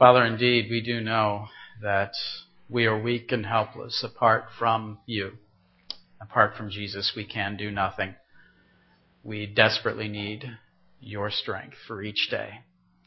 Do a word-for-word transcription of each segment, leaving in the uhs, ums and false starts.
Father, indeed, we do know that we are weak and helpless. Apart from you, apart from Jesus, we can do nothing. We desperately need your strength for each day.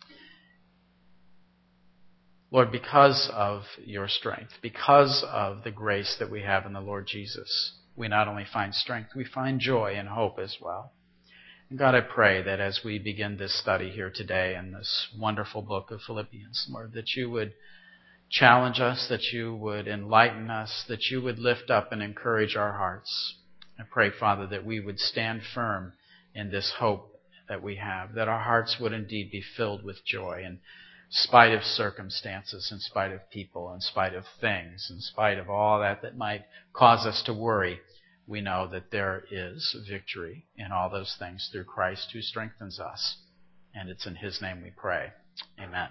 Lord, because of your strength, because of the grace that we have in the Lord Jesus, we not only find strength, we find joy and hope as well. And God, I pray that as we begin this study here today in this wonderful book of Philippians, Lord, that you would challenge us, that you would enlighten us, that you would lift up and encourage our hearts. I pray, Father, that we would stand firm in this hope that we have, that our hearts would indeed be filled with joy in spite of circumstances, in spite of people, in spite of things, in spite of all that that might cause us to worry. We know that there is victory in all those things through Christ who strengthens us. And it's in his name we pray. Amen.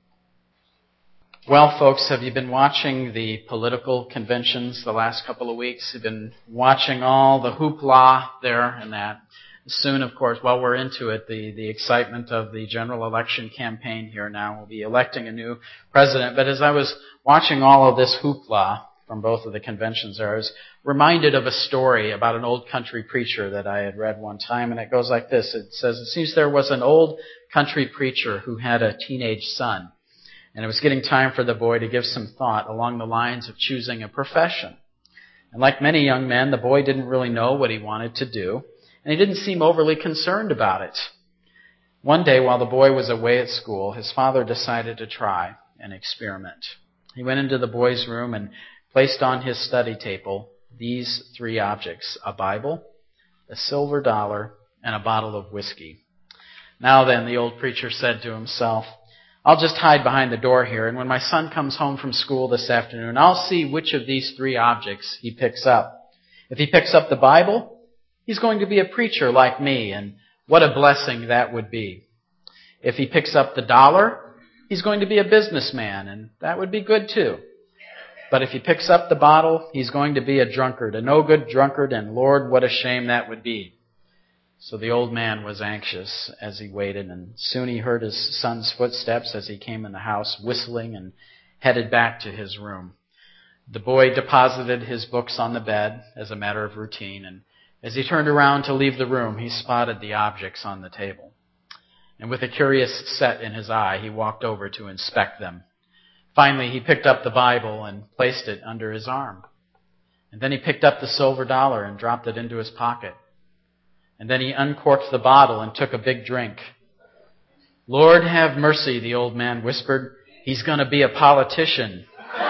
Well, folks, have you been watching the political conventions the last couple of weeks? You've been watching all the hoopla there and that. Soon, of course, well, we're into it, the, the excitement of the general election campaign here now. We'll be electing a new president. But as I was watching all of this hoopla from both of the conventions there, I was reminded of a story about an old country preacher that I had read one time, and it goes like this. It says, it seems there was an old country preacher who had a teenage son, and it was getting time for the boy to give some thought along the lines of choosing a profession. And like many young men, the boy didn't really know what he wanted to do, and he didn't seem overly concerned about it. One day, while the boy was away at school, his father decided to try an experiment. He went into the boy's room and placed on his study table these three objects: a Bible, a silver dollar, and a bottle of whiskey. Now then, the old preacher said to himself, I'll just hide behind the door here, and when my son comes home from school this afternoon, I'll see which of these three objects he picks up. If he picks up the Bible, he's going to be a preacher like me, and what a blessing that would be. If he picks up the dollar, he's going to be a businessman, and that would be good too. But if he picks up the bottle, he's going to be a drunkard, a no-good drunkard, and Lord, what a shame that would be. So the old man was anxious as he waited, and soon he heard his son's footsteps as he came in the house, whistling, and headed back to his room. The boy deposited his books on the bed as a matter of routine, and as he turned around to leave the room, he spotted the objects on the table. And with a curious set in his eye, he walked over to inspect them. Finally, he picked up the Bible and placed it under his arm. And then he picked up the silver dollar and dropped it into his pocket. And then he uncorked the bottle and took a big drink. Lord have mercy, the old man whispered. He's going to be a politician.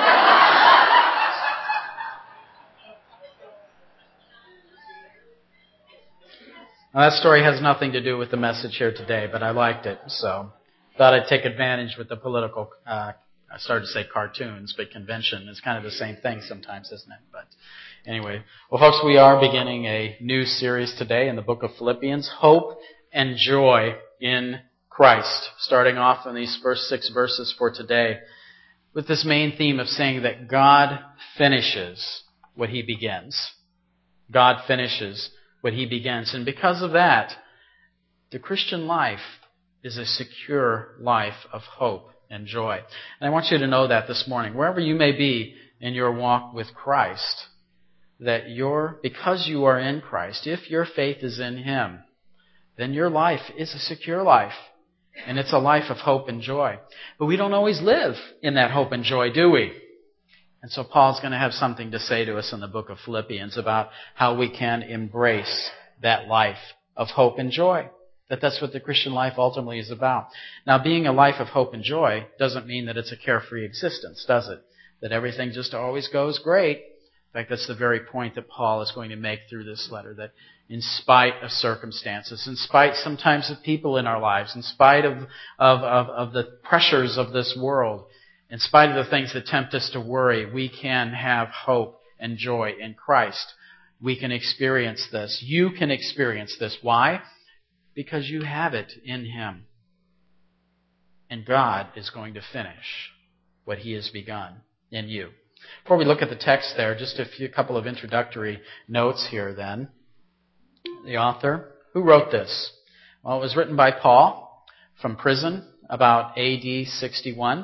Now, that story has nothing to do with the message here today, but I liked it, so thought I'd take advantage with the political, uh, I started to say cartoons, but convention is kind of the same thing sometimes, isn't it? But anyway, well, folks, we are beginning a new series today in the book of Philippians, Hope and Joy in Christ, starting off in these first six verses for today with this main theme of saying that God finishes what he begins. God finishes what he begins. And because of that, the Christian life is a secure life of hope and joy. And I want you to know that this morning, wherever you may be in your walk with Christ, that you're, because you are in Christ, if your faith is in him, then your life is a secure life. And it's a life of hope and joy. But we don't always live in that hope and joy, do we? And so Paul's going to have something to say to us in the book of Philippians about how we can embrace that life of hope and joy. That that's what the Christian life ultimately is about. Now, being a life of hope and joy doesn't mean that it's a carefree existence, does it? That everything just always goes great. In fact, that's the very point that Paul is going to make through this letter, that in spite of circumstances, in spite sometimes of people in our lives, in spite of, of, of, of the pressures of this world, in spite of the things that tempt us to worry, we can have hope and joy in Christ. We can experience this. You can experience this. Why? Because you have it in him. And God is going to finish what he has begun in you. Before we look at the text there, just a few couple of introductory notes here then. The author, who wrote this? Well, it was written by Paul from prison about A D sixty-one.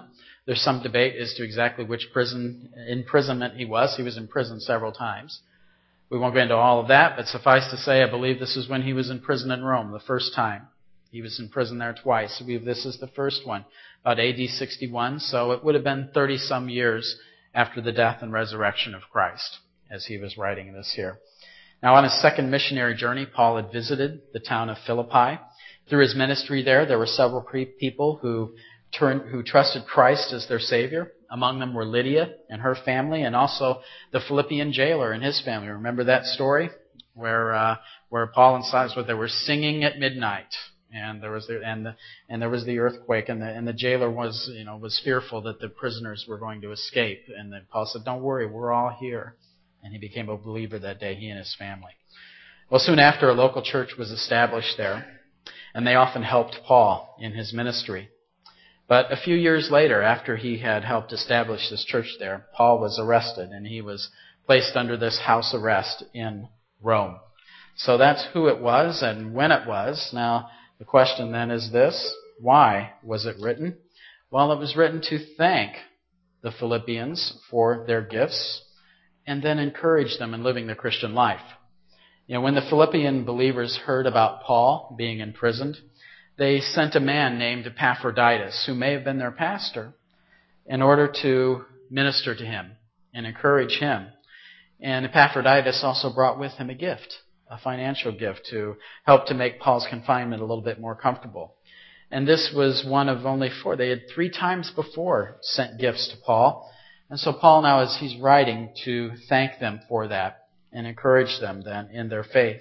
There's some debate as to exactly which prison imprisonment he was. He was in prison several times. We won't go into all of that, but suffice to say, I believe this is when he was in prison in Rome, the first time. He was in prison there twice. I believe this is the first one, about A D sixty-one, so it would have been thirty-some years after the death and resurrection of Christ as he was writing this here. Now, on his second missionary journey, Paul had visited the town of Philippi. Through his ministry there, there were several people who turned, who trusted Christ as their Savior. Among them were Lydia and her family, and also the Philippian jailer and his family. Remember that story where uh, where Paul and Silas, where they were singing at midnight, and there was the, and the, and there was the earthquake, and the and the jailer was you know was fearful that the prisoners were going to escape, and then Paul said, "Don't worry, we're all here." And he became a believer that day, he and his family. Well, soon after, a local church was established there, and they often helped Paul in his ministry. But a few years later, after he had helped establish this church there, Paul was arrested, and he was placed under this house arrest in Rome. So that's who it was and when it was. Now, the question then is this: why was it written? Well, it was written to thank the Philippians for their gifts and then encourage them in living the Christian life. You know, when the Philippian believers heard about Paul being imprisoned, they sent a man named Epaphroditus, who may have been their pastor, in order to minister to him and encourage him. And Epaphroditus also brought with him a gift, a financial gift, to help to make Paul's confinement a little bit more comfortable. And this was one of only four. They had three times before sent gifts to Paul. And so Paul now, as he's writing, to thank them for that and encourage them then in their faith.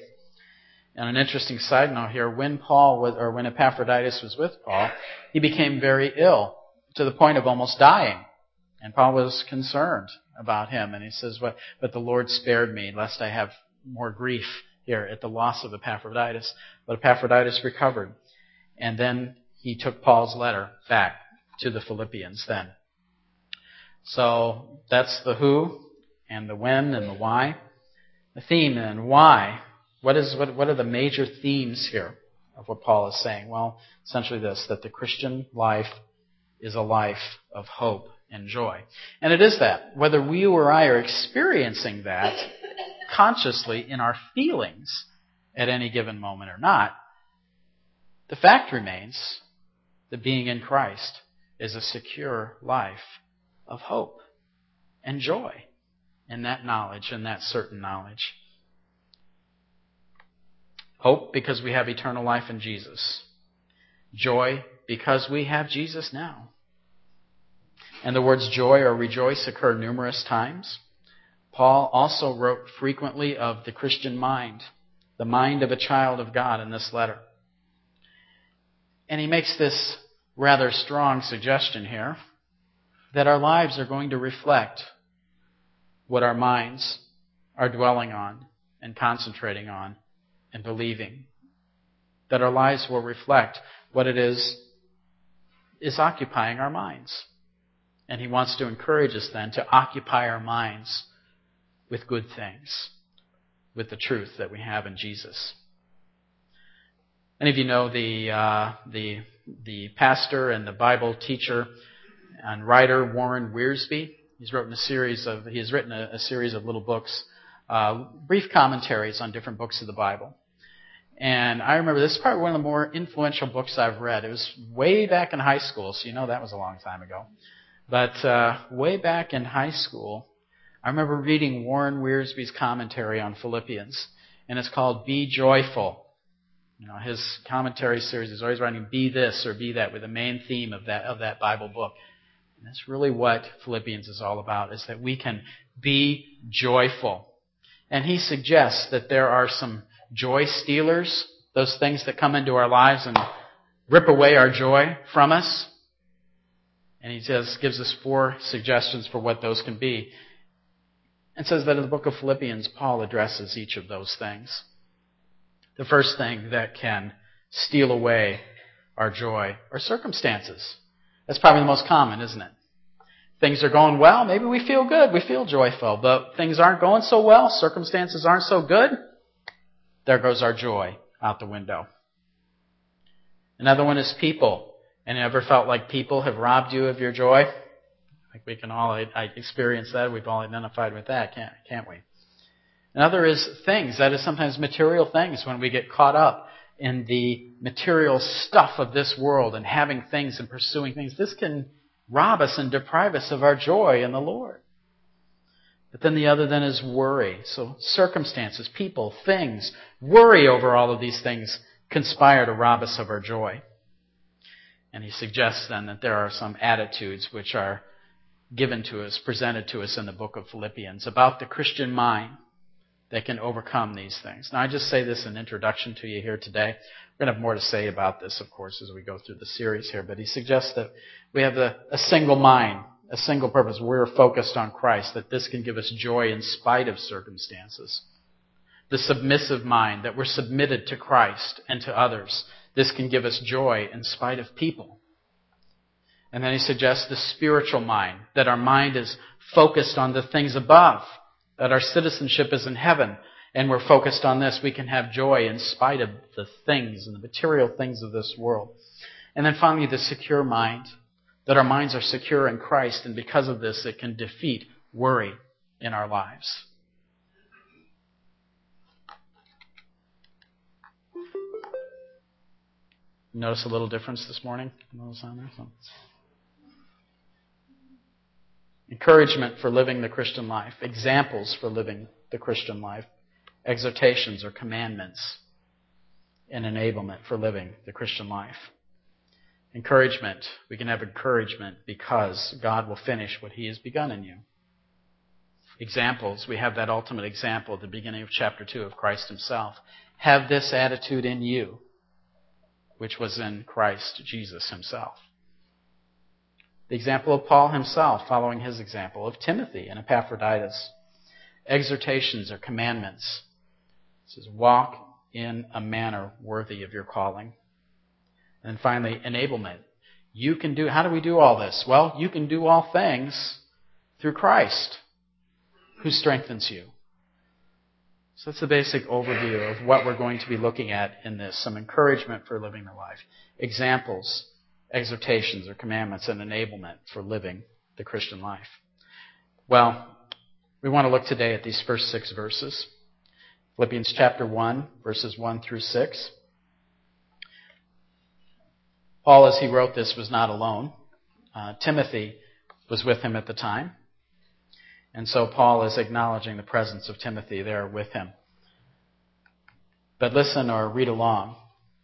And an interesting side note here, when Paul was, or when Epaphroditus was with Paul, he became very ill to the point of almost dying. And Paul was concerned about him. And he says, "But, but the Lord spared me, lest I have more grief here at the loss of Epaphroditus." But Epaphroditus recovered. And then he took Paul's letter back to the Philippians then. So that's the who and the when and the why. The theme then, why? What is what, what are the major themes here of what Paul is saying? Well, essentially this, that the Christian life is a life of hope and joy. And it is that. Whether we or I are experiencing that consciously in our feelings at any given moment or not, the fact remains that being in Christ is a secure life of hope and joy in that knowledge and that certain knowledge. Hope because we have eternal life in Jesus. Joy because we have Jesus now. And the words joy or rejoice occur numerous times. Paul also wrote frequently of the Christian mind, the mind of a child of God in this letter. And he makes this rather strong suggestion here that our lives are going to reflect what our minds are dwelling on and concentrating on and believing. That our lives will reflect what it is is occupying our minds. And he wants to encourage us then to occupy our minds with good things, with the truth that we have in Jesus. Many of you know the uh, the the pastor and the Bible teacher and writer Warren Wiersbe. He's written a series of he has written a, a series of little books, uh, brief commentaries on different books of the Bible. And I remember this is probably one of the more influential books I've read. It was way back in high school, so you know that was a long time ago. But uh, way back in high school, I remember reading Warren Wiersbe's commentary on Philippians, and it's called Be Joyful. You know, his commentary series is always writing be this or be that with the main theme of that of that Bible book. And that's really what Philippians is all about, is that we can be joyful. And he suggests that there are some joy stealers, those things that come into our lives and rip away our joy from us. And he says, gives us four suggestions for what those can be. And says that in the book of Philippians, Paul addresses each of those things. The first thing that can steal away our joy are circumstances. That's probably the most common, isn't it? Things are going well, maybe we feel good, we feel joyful, but things aren't going so well, circumstances aren't so good, there goes our joy out the window. Another one is people. And you ever felt like people have robbed you of your joy? Like we can all I, I experience that. We've all identified with that, can't, can't we? Another is things. That is sometimes material things when we get caught up in the material stuff of this world and having things and pursuing things. This can rob us and deprive us of our joy in the Lord. But then the other then is worry. So circumstances, people, things, worry over all of these things conspire to rob us of our joy. And he suggests then that there are some attitudes which are given to us, presented to us in the book of Philippians about the Christian mind that can overcome these things. Now I just say this in introduction to you here today. We're going to have more to say about this, of course, as we go through the series here. But he suggests that we have a, a single mind, a single purpose. We're focused on Christ, that this can give us joy in spite of circumstances. The submissive mind, that we're submitted to Christ and to others. This can give us joy in spite of people. And then he suggests the spiritual mind, that our mind is focused on the things above, that our citizenship is in heaven, and we're focused on this. We can have joy in spite of the things and the material things of this world. And then finally, the secure mind, that our minds are secure in Christ, and because of this, it can defeat worry in our lives. Notice a little difference this morning? Notice on there? So. Encouragement for living the Christian life. Examples for living the Christian life. Exhortations or commandments. And enablement for living the Christian life. Encouragement. We can have encouragement because God will finish what He has begun in you. Examples. We have that ultimate example at the beginning of chapter two of Christ Himself. Have this attitude in you, which was in Christ Jesus Himself. The example of Paul himself, following his example, of Timothy and Epaphroditus. Exhortations or commandments. It says, walk in a manner worthy of your calling. And finally, enablement. You can do, how do we do all this? Well, you can do all things through Christ, who strengthens you. So that's the basic overview of what we're going to be looking at in this. Some encouragement for living the life. Examples, exhortations or commandments, and enablement for living the Christian life. Well, we want to look today at these first six verses. Philippians chapter one, verses one through six. Paul, as he wrote this, was not alone. Uh, Timothy was with him at the time. And so Paul is acknowledging the presence of Timothy there with him. But listen or read along.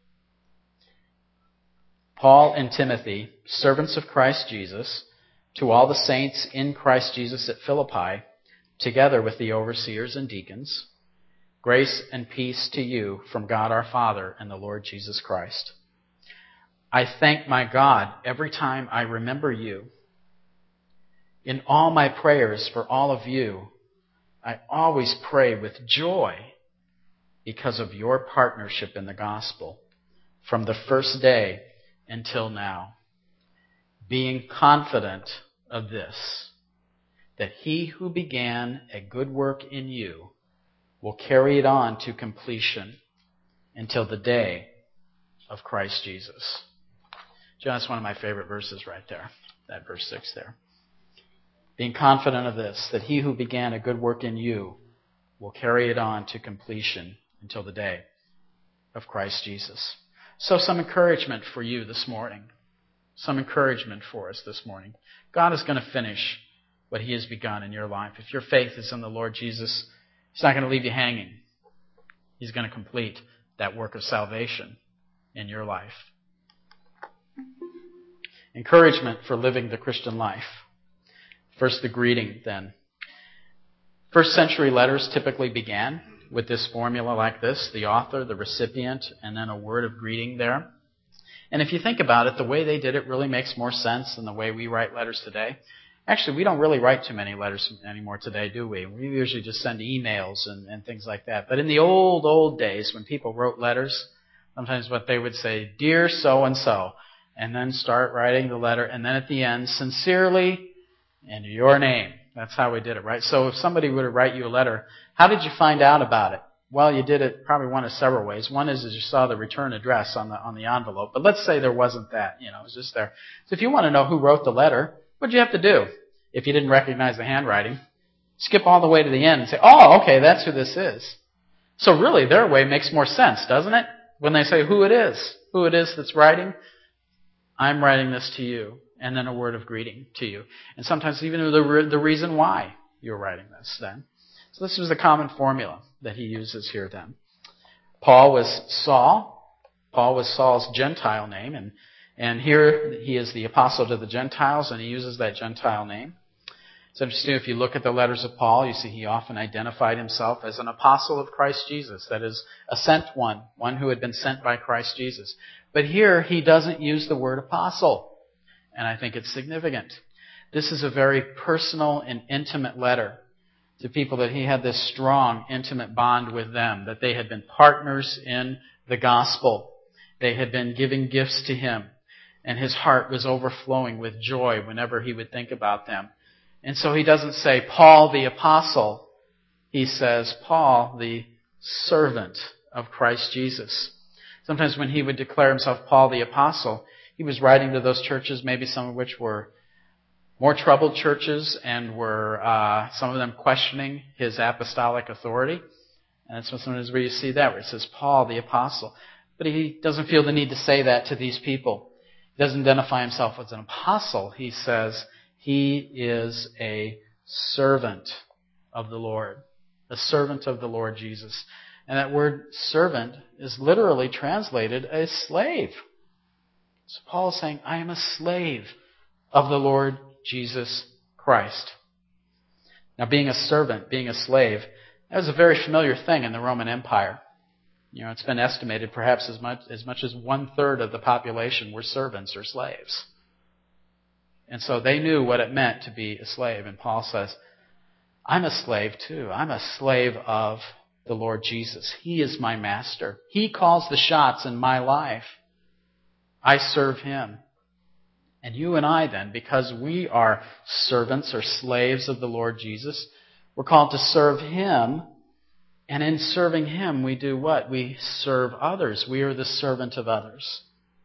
Paul and Timothy, servants of Christ Jesus, to all the saints in Christ Jesus at Philippi, together with the overseers and deacons, grace and peace to you from God our Father and the Lord Jesus Christ. I thank my God every time I remember you. In all my prayers for all of you, I always pray with joy because of your partnership in the gospel from the first day until now, being confident of this, that He who began a good work in you will carry it on to completion until the day of Christ Jesus. John, that's one of my favorite verses right there, that verse six there. Being confident of this, that He who began a good work in you will carry it on to completion until the day of Christ Jesus. So some encouragement for you this morning. Some encouragement for us this morning. God is going to finish what He has begun in your life. If your faith is in the Lord Jesus, He's not going to leave you hanging. He's going to complete that work of salvation in your life. Encouragement for living the Christian life. First, the greeting then. First century letters typically began with this formula like this, the author, the recipient, and then a word of greeting there. And if you think about it, the way they did it really makes more sense than the way we write letters today. Actually, we don't really write too many letters anymore today, do we? We usually just send emails and, and things like that. But in the old, old days, when people wrote letters, sometimes what they would say, dear so-and-so, and then start writing the letter, and then at the end, sincerely, and your name. That's how we did it, right? So if somebody were to write you a letter, how did you find out about it? Well, you did it probably one of several ways. One is, is you saw the return address on the on the envelope. But let's say there wasn't that. You know, it was just there. So if you want to know who wrote the letter, what'd you have to do? if you didn't recognize the handwriting. Skip all the way to the end and say, oh, okay, that's who this is. So really, their way makes more sense, doesn't it? When they say who it is, who it is that's writing, I'm writing this to you, and then a word of greeting to you. And sometimes even the, re- the reason why you're writing this then. So this was the common formula that he uses here then. Paul was Saul. Paul was Saul's Gentile name, and, and here he is the apostle to the Gentiles, and he uses that Gentile name. It's interesting, if you look at the letters of Paul, you see he often identified himself as an apostle of Christ Jesus. That is, a sent one, one who had been sent by Christ Jesus. But here, he doesn't use the word apostle. And I think it's significant. This is a very personal and intimate letter to people that he had this strong, intimate bond with them, that they had been partners in the gospel. They had been giving gifts to him, and his heart was overflowing with joy whenever he would think about them. And so he doesn't say, Paul the apostle. He says, Paul the servant of Christ Jesus. Sometimes when he would declare himself Paul the apostle, he was writing to those churches, maybe some of which were more troubled churches and were, uh, some of them questioning his apostolic authority. And that's sometimes where you see that, where it says Paul the apostle. But he doesn't feel the need to say that to these people. He doesn't identify himself as an apostle. He says, he is a servant of the Lord. A servant of the Lord Jesus. And that word servant is literally translated a slave. So Paul is saying, I am a slave of the Lord Jesus Christ. Now being a servant, being a slave, that was a very familiar thing in the Roman Empire. You know, it's been estimated perhaps as much as much as one third of the population were servants or slaves. And so they knew what it meant to be a slave. And Paul says, I'm a slave too. I'm a slave of the Lord Jesus. He is my master. He calls the shots in my life. I serve him. And you and I then, because we are servants or slaves of the Lord Jesus, we're called to serve him. And in serving him, we do what? We serve others. We are the servant of others.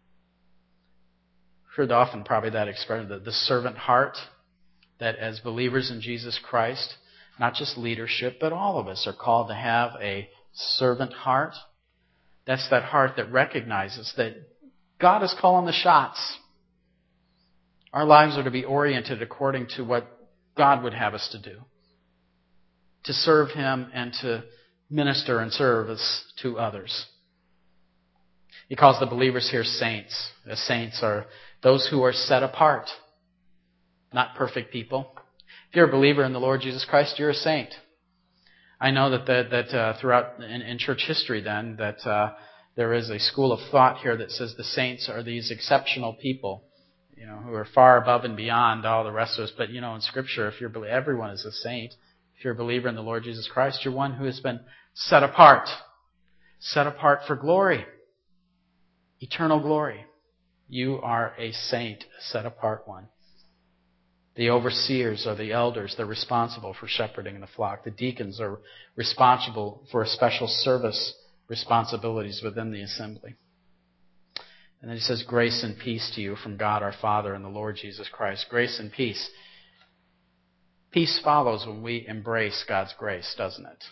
Heard often probably that expression, the, the servant heart, that as believers in Jesus Christ, not just leadership, but all of us are called to have a servant heart. That's that heart that recognizes that God is calling the shots. Our lives are to be oriented according to what God would have us to do. To serve him and to minister and service to others. He calls the believers here saints. The saints are those who are set apart, not perfect people. If you're a believer in the Lord Jesus Christ, you're a saint. I know that that, that uh, throughout in, in church history, then that uh, there is a school of thought here that says the saints are these exceptional people, you know, who are far above and beyond all the rest of us. But you know, in Scripture, if you're everyone is a saint. If you're a believer in the Lord Jesus Christ, you're one who has been set apart, set apart for glory, eternal glory. You are a saint, a set apart one. The overseers are the elders. They're responsible for shepherding the flock. The deacons are responsible for special service responsibilities within the assembly. And then he says, grace and peace to you from God our Father and the Lord Jesus Christ. Grace and peace. Peace follows when we embrace God's grace, doesn't it?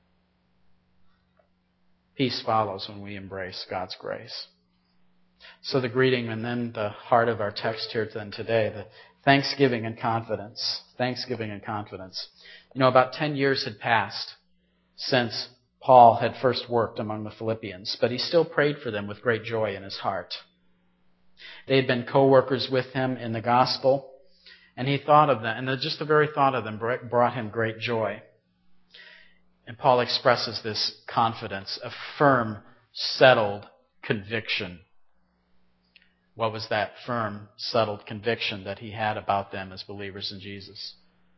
Peace follows when we embrace God's grace. So the greeting and then the heart of our text here then today, the thanksgiving and confidence. Thanksgiving and confidence. You know, about ten years had passed since Paul had first worked among the Philippians, but he still prayed for them with great joy in his heart. They had been co-workers with him in the gospel, and he thought of them, and just the very thought of them brought him great joy. And Paul expresses this confidence, a firm, settled conviction. What was that firm, settled conviction that he had about them as believers in Jesus?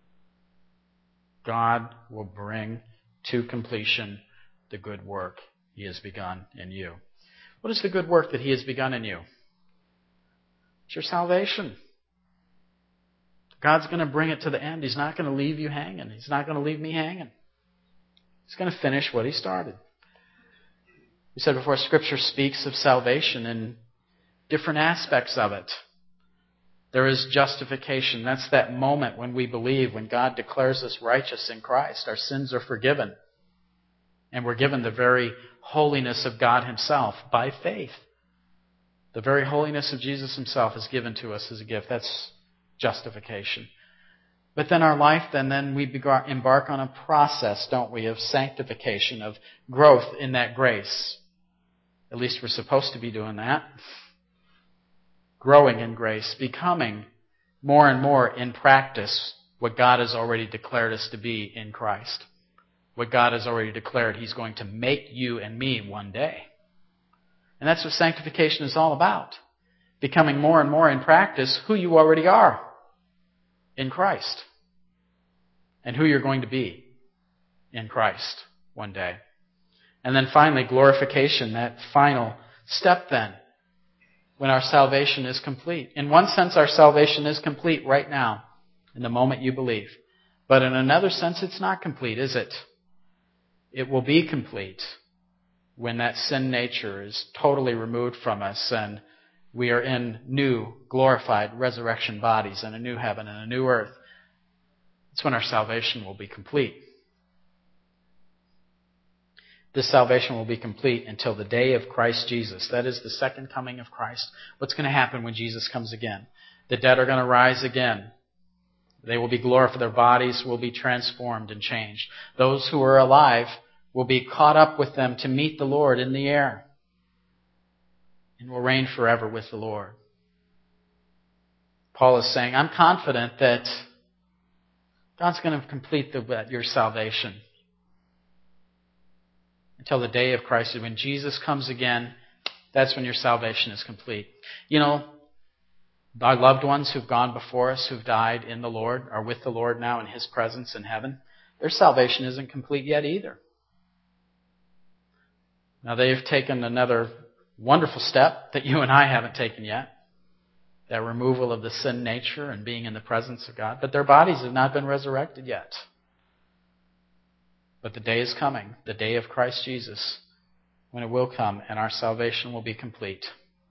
God will bring to completion the good work he has begun in you. What is the good work that he has begun in you? It's your salvation. God's going to bring it to the end. He's not going to leave you hanging. He's not going to leave me hanging. He's going to finish what he started. We said before, Scripture speaks of salvation in different aspects of it. There is justification. That's that moment when we believe, when God declares us righteous in Christ. Our sins are forgiven. And we're given the very holiness of God Himself by faith. The very holiness of Jesus Himself is given to us as a gift. That's justification. But then our life, then, then we embark on a process, don't we, of sanctification, of growth in that grace. At least we're supposed to be doing that. Growing in grace, becoming more and more in practice what God has already declared us to be in Christ. What God has already declared He's going to make you and me one day. And that's what sanctification is all about. Becoming more and more in practice who you already are in Christ. And who you're going to be in Christ one day. And then finally, glorification, that final step then, when our salvation is complete. In one sense, our salvation is complete right now, in the moment you believe. But in another sense, it's not complete, is it? It will be complete when that sin nature is totally removed from us and we are in new, glorified resurrection bodies and a new heaven and a new earth. It's when our salvation will be complete. This salvation will be complete until the day of Christ Jesus. That is the second coming of Christ. What's going to happen when Jesus comes again? The dead are going to rise again. They will be glorified. Their bodies will be transformed and changed. Those who are alive will be caught up with them to meet the Lord in the air. And will reign forever with the Lord. Paul is saying, I'm confident that God's going to complete the, your salvation. Until the day of Christ. When Jesus comes again, that's when your salvation is complete. You know, our loved ones who've gone before us, who've died in the Lord, are with the Lord now in His presence in heaven. Their salvation isn't complete yet either. Now they've taken another wonderful step that you and I haven't taken yet. That removal of the sin nature and being in the presence of God. But their bodies have not been resurrected yet. But the day is coming, the day of Christ Jesus, when it will come and our salvation will be complete.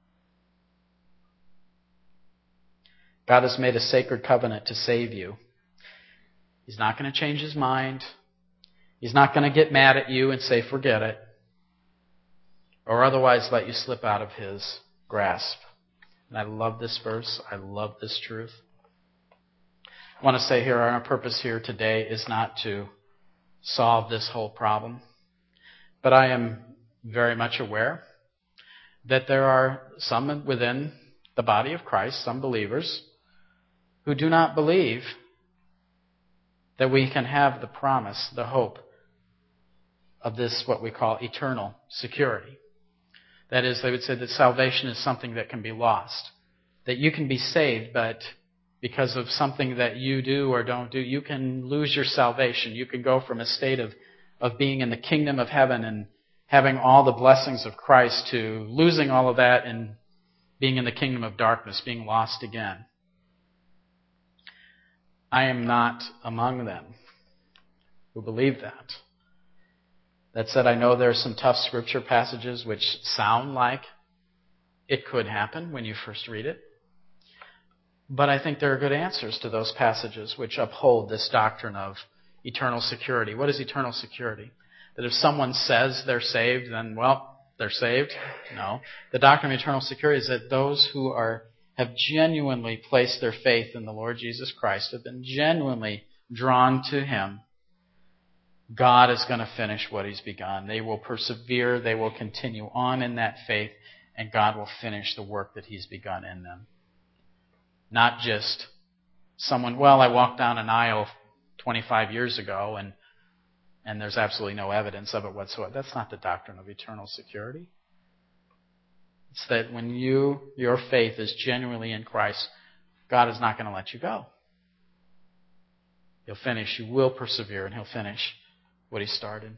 God has made a sacred covenant to save you. He's not going to change His mind. He's not going to get mad at you and say, forget it. Or otherwise let you slip out of His grasp. And I love this verse. I love this truth. I want to say here, our purpose here today is not to solve this whole problem. But I am very much aware that there are some within the body of Christ, some believers, who do not believe that we can have the promise, the hope of this, what we call eternal security. That is, they would say that salvation is something that can be lost. That you can be saved, but because of something that you do or don't do, you can lose your salvation. You can go from a state of, of being in the kingdom of heaven and having all the blessings of Christ to losing all of that and being in the kingdom of darkness, being lost again. I am not among them who believe that. That said, I know there are some tough scripture passages which sound like it could happen when you first read it. But I think there are good answers to those passages which uphold this doctrine of eternal security. What is eternal security? That if someone says they're saved, then, well, they're saved? No. The doctrine of eternal security is that those who are have genuinely placed their faith in the Lord Jesus Christ, have been genuinely drawn to Him, God is going to finish what He's begun. They will persevere, they will continue on in that faith, and God will finish the work that He's begun in them. Not just someone, well, I walked down an aisle twenty-five years ago and and there's absolutely no evidence of it whatsoever. That's not the doctrine of eternal security. It's that when you, your faith is genuinely in Christ, God is not going to let you go. He'll finish, you will persevere, and He'll finish what He started.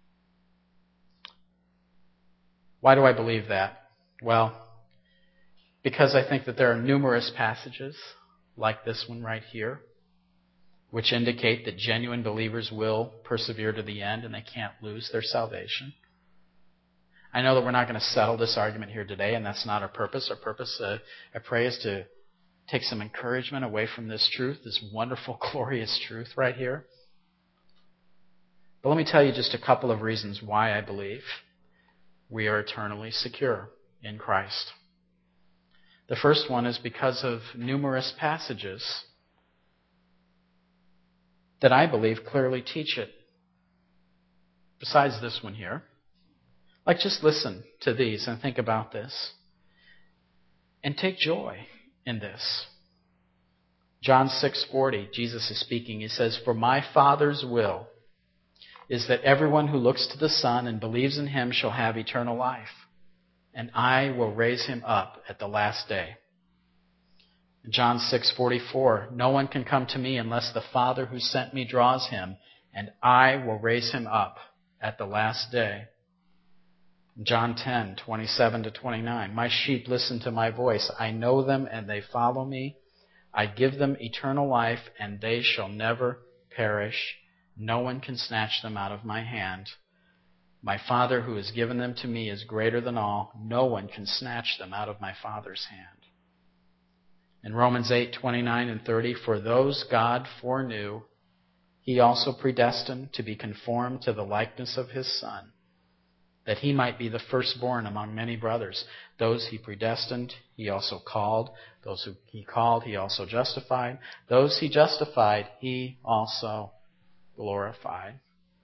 Why do I believe that? Well, because I think that there are numerous passages like this one right here which indicate that genuine believers will persevere to the end and they can't lose their salvation. I know that we're not going to settle this argument here today, and that's not our purpose. Our purpose, uh, I pray, is to take some encouragement away from this truth, this wonderful, glorious truth right here. But let me tell you just a couple of reasons why I believe we are eternally secure in Christ. The first one is because of numerous passages that I believe clearly teach it. Besides this one here. Like, just listen to these and think about this. And take joy in this. John six forty, Jesus is speaking. He says, "For my Father's will is that everyone who looks to the Son and believes in him shall have eternal life, and I will raise him up at the last day." John six forty-four, "No one can come to me unless the Father who sent me draws him, and I will raise him up at the last day." John ten twenty-seven to twenty-nine, "My sheep listen to my voice. I know them and they follow me. I give them eternal life, and they shall never perish. No one can snatch them out of my hand. My Father who has given them to me is greater than all. No one can snatch them out of my Father's hand." In Romans eight twenty-nine and thirty, "For those God foreknew, he also predestined to be conformed to the likeness of his Son, that he might be the firstborn among many brothers. Those he predestined, he also called. Those who he called, he also justified. Those he justified, he also glorified."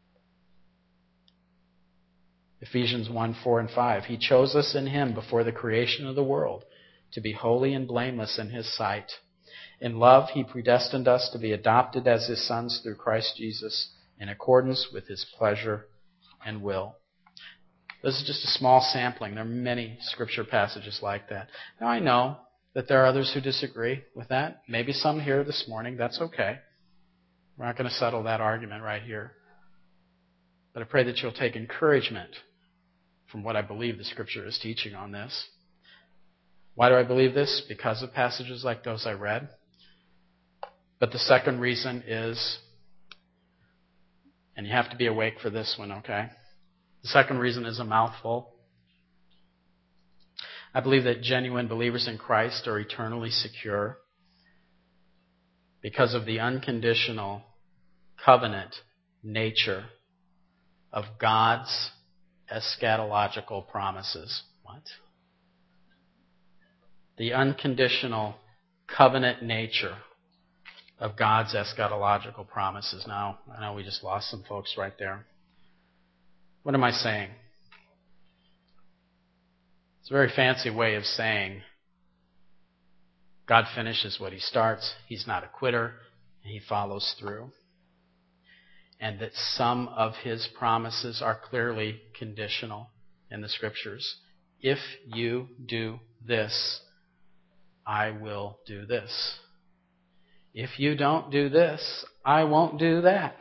Ephesians one four and five, "He chose us in him before the creation of the world to be holy and blameless in his sight. In love, he predestined us to be adopted as his sons through Christ Jesus in accordance with his pleasure and will." This is just a small sampling. There are many scripture passages like that. Now, I know that there are others who disagree with that. Maybe some here this morning. That's okay. We're not going to settle that argument right here. But I pray that you'll take encouragement from what I believe the Scripture is teaching on this. Why do I believe this? Because of passages like those I read. But the second reason is, and you have to be awake for this one, okay? The second reason is a mouthful. I believe that genuine believers in Christ are eternally secure because of the unconditional covenant nature of God's eschatological promises. What? The unconditional covenant nature of God's eschatological promises. Now, I know we just lost some folks right there. What am I saying? It's a very fancy way of saying God finishes what he starts. He's not a quitter. And he follows through. And that some of his promises are clearly conditional in the Scriptures. If you do this, I will do this. If you don't do this, I won't do that.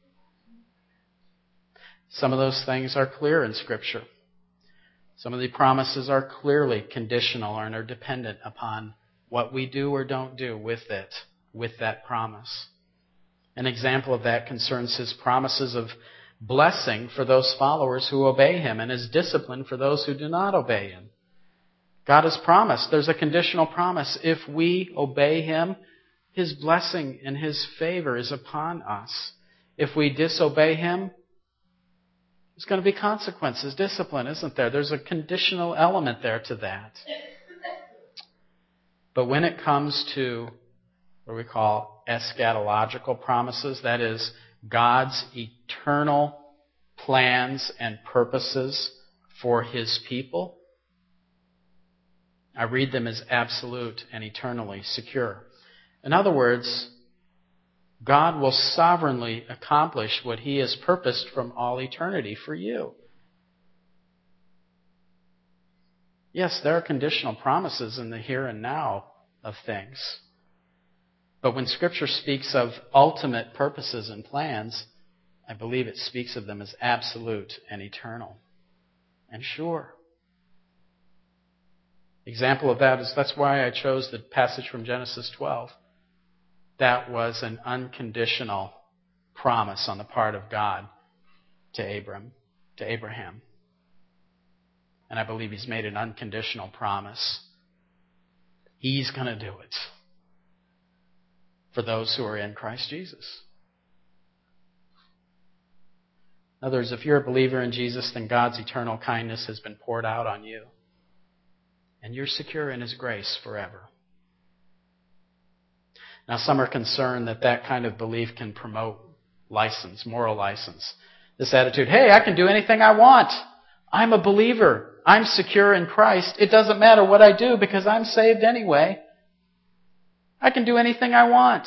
Some of those things are clear in Scripture. Some of the promises are clearly conditional and are dependent upon what we do or don't do with it, with that promise. An example of that concerns his promises of blessing for those followers who obey him and his discipline for those who do not obey him. God has promised. There's a conditional promise. If we obey him, his blessing and his favor is upon us. If we disobey him, there's going to be consequences, discipline, isn't there? There's a conditional element there to that. But when it comes to what we call eschatological promises, that is, God's eternal plans and purposes for his people, I read them as absolute and eternally secure. In other words, God will sovereignly accomplish what he has purposed from all eternity for you. Yes, there are conditional promises in the here and now of things. But when Scripture speaks of ultimate purposes and plans, I believe it speaks of them as absolute and eternal and sure. Example of that is, that's why I chose the passage from Genesis twelve. That was an unconditional promise on the part of God to Abram, to Abraham. And I believe he's made an unconditional promise. He's going to do it. for those who are in Christ Jesus. In other words, if you're a believer in Jesus, then God's eternal kindness has been poured out on you. And you're secure in His grace forever. Now, some are concerned that that kind of belief can promote license, moral license. This attitude, hey, I can do anything I want. I'm a believer. I'm secure in Christ. It doesn't matter what I do because I'm saved anyway. I can do anything I want.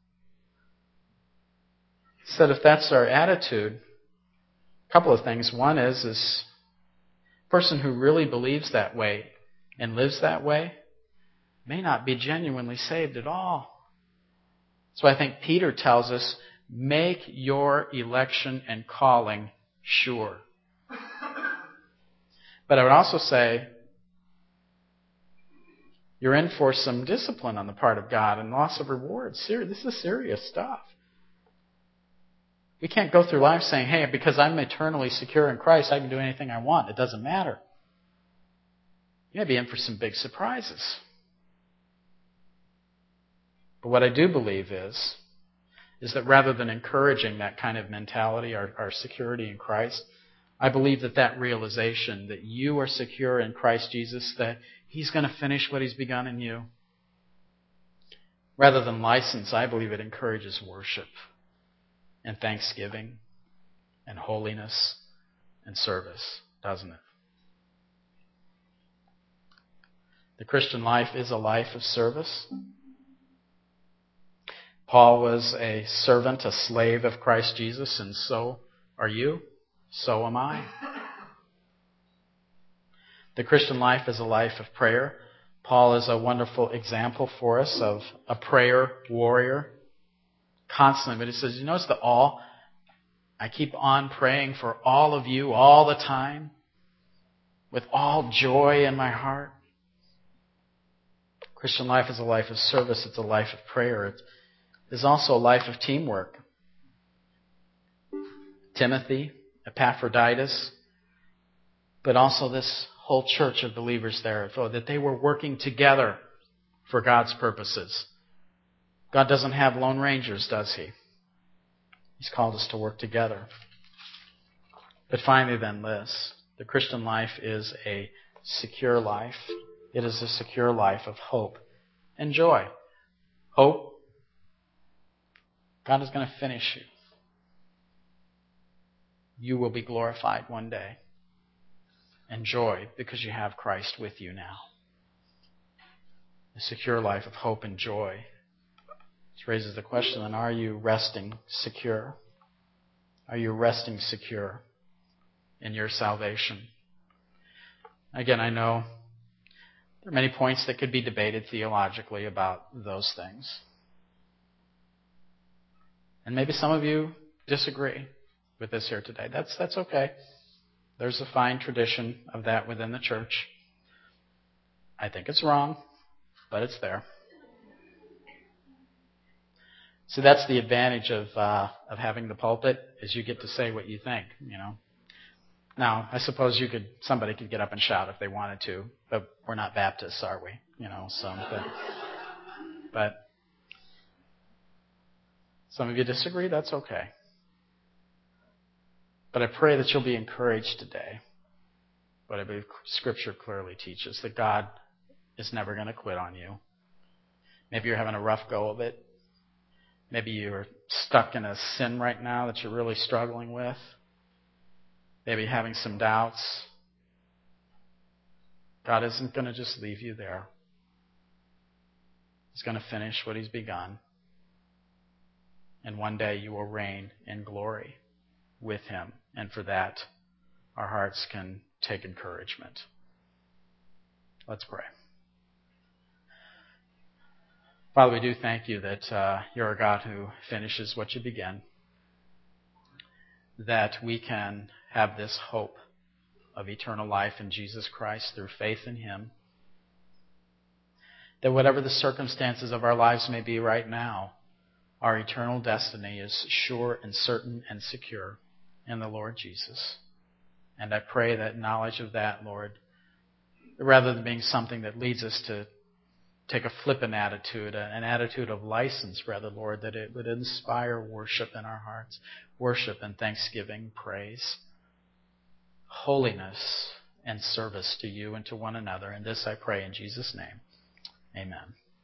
Said if that's our attitude, a couple of things. One is, is a person who really believes that way and lives that way may not be genuinely saved at all. So I think Peter tells us, make your election and calling sure. But I would also say, you're in for some discipline on the part of God and loss of rewards. This is serious stuff. We can't go through life saying, hey, because I'm eternally secure in Christ, I can do anything I want. It doesn't matter. You may be in for some big surprises. But what I do believe is, is that rather than encouraging that kind of mentality, our, our security in Christ, I believe that that realization that you are secure in Christ Jesus, that He's going to finish what He's begun in you. Rather than license, I believe it encourages worship and thanksgiving and holiness and service, doesn't it? The Christian life is a life of service. Paul was a servant, a slave of Christ Jesus, and so are you. So am I. The Christian life is a life of prayer. Paul is a wonderful example for us of a prayer warrior. Constantly, but he says, you notice the all? I keep on praying for all of you all the time with all joy in my heart. Christian life is a life of service. It's a life of prayer. It is also a life of teamwork. Timothy, Epaphroditus, but also this whole church of believers there, that they were working together for God's purposes. God doesn't have lone rangers, does He? He's called us to work together. But finally then this, the Christian life is a secure life. It is a secure life of hope and joy. Hope, God is going to finish you. You will be glorified one day. And joy, because you have Christ with you now. A secure life of hope and joy. This raises the question, then, are you resting secure? Are you resting secure in your salvation? Again, I know there are many points that could be debated theologically about those things. And maybe some of you disagree with this here today. That's, that's okay. There's a fine tradition of that within the church. I think it's wrong, but it's there. So that's the advantage of uh, of having the pulpit, is you get to say what you think, you know. Now, I suppose you could somebody could get up and shout if they wanted to, but we're not Baptists, are we? You know, so but, but some of you disagree, that's okay. But I pray that you'll be encouraged today. But I believe Scripture clearly teaches that God is never going to quit on you. Maybe you're having a rough go of it. Maybe you're stuck in a sin right now that you're really struggling with. Maybe having some doubts. God isn't going to just leave you there. He's going to finish what He's begun. And one day you will reign in glory with Him. And for that, our hearts can take encouragement. Let's pray. Father, we do thank You that uh, You're a God who finishes what You begin. That we can have this hope of eternal life in Jesus Christ through faith in Him. That whatever the circumstances of our lives may be right now, our eternal destiny is sure and certain and secure in the Lord Jesus. And I pray that knowledge of that, Lord, rather than being something that leads us to take a flippant attitude, an attitude of license, rather, Lord, that it would inspire worship in our hearts, worship and thanksgiving, praise, holiness, and service to you and to one another. And this I pray in Jesus' name. Amen.